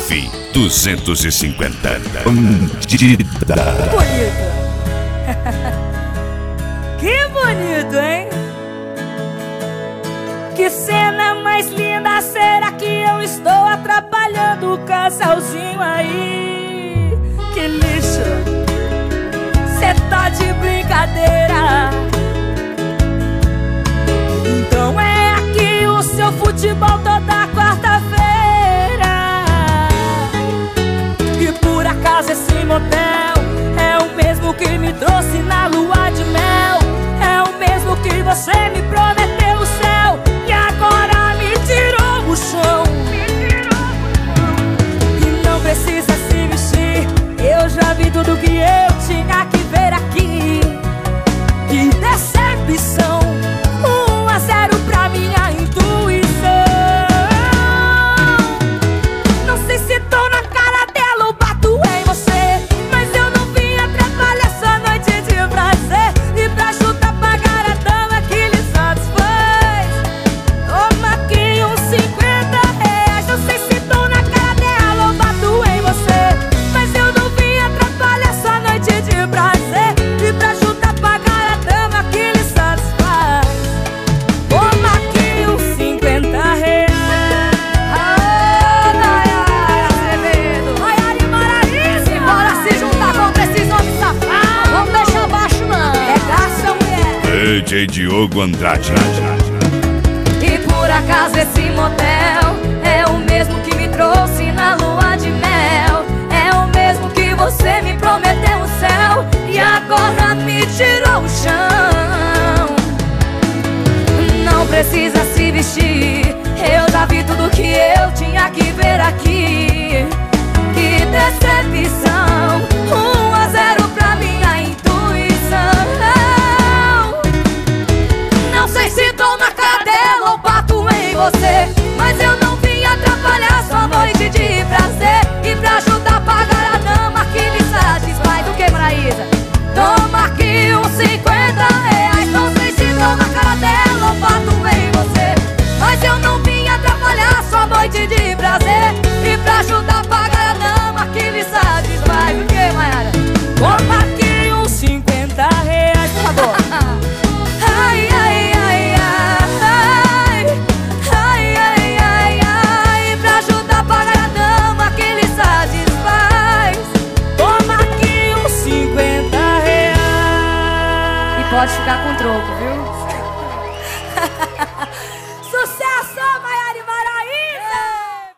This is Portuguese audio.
F250 Bandida. Bonito. Que bonito, hein? Que cena mais linda. Será que eu estou atrapalhando o casalzinho aí? Que lixo. Cê tá de brincadeira. Então é aqui o seu futebol toda quarta-feira. E por acaso esse motel é o mesmo que me trouxe na lua de mel. É o mesmo que você me prometeu o céu e agora me tirou o chão. E não precisa se vestir, eu já vi tudo que eu tinha que ver aqui. Que decepção, 1-0 pra minha intuição. Não sei se tô na cara dela ou bato em você, mas eu não vim atrapalhar essa noite de prazer. E pra chutar pagar a dama que lhe satisfaz, toma aqui uns 50 reais. Não sei se tô na cara dela ou bato em você, mas eu não vim atrapalhar essa noite de prazer. E pra chutar pagar a dama que lhe satisfaz, toma aqui uns 50 reais. Bora se juntar contra esses homens safados. Vamos deixar baixo não. Regaça, mulher. DJ Diogo Andrade. E por acaso esse motel é o mesmo que me trouxe na lua de mel. É o mesmo que você me prometeu o céu e agora me tirou o chão. Não precisa se vestir, eu já vi tudo que eu tinha que ver aqui. Que decepção, 1-0 pra minha intuição. Não sei se tô na cara dela ou bato em você, mas eu não vim atrapalhar sua noite de prazer. E pra ajudar a pagar a dama que lhe satisfaz. O que, Maraísa? Toma aqui uns 50 reais. Não sei se tô na cara dela ou bato em você, mas eu não vim atrapalhar sua noite de prazer. E pra ajudar a pagar a dama que lhe satisfaz. O que, Mayara? Toma aqui uns 50 reais, por favor. Ai, ai, ai, ai, ai, ai, ai, ai. Pra ajudar a pagar a dama que lhe satisfaz. Toma aqui uns 50 reais. E pode ficar com troco, viu?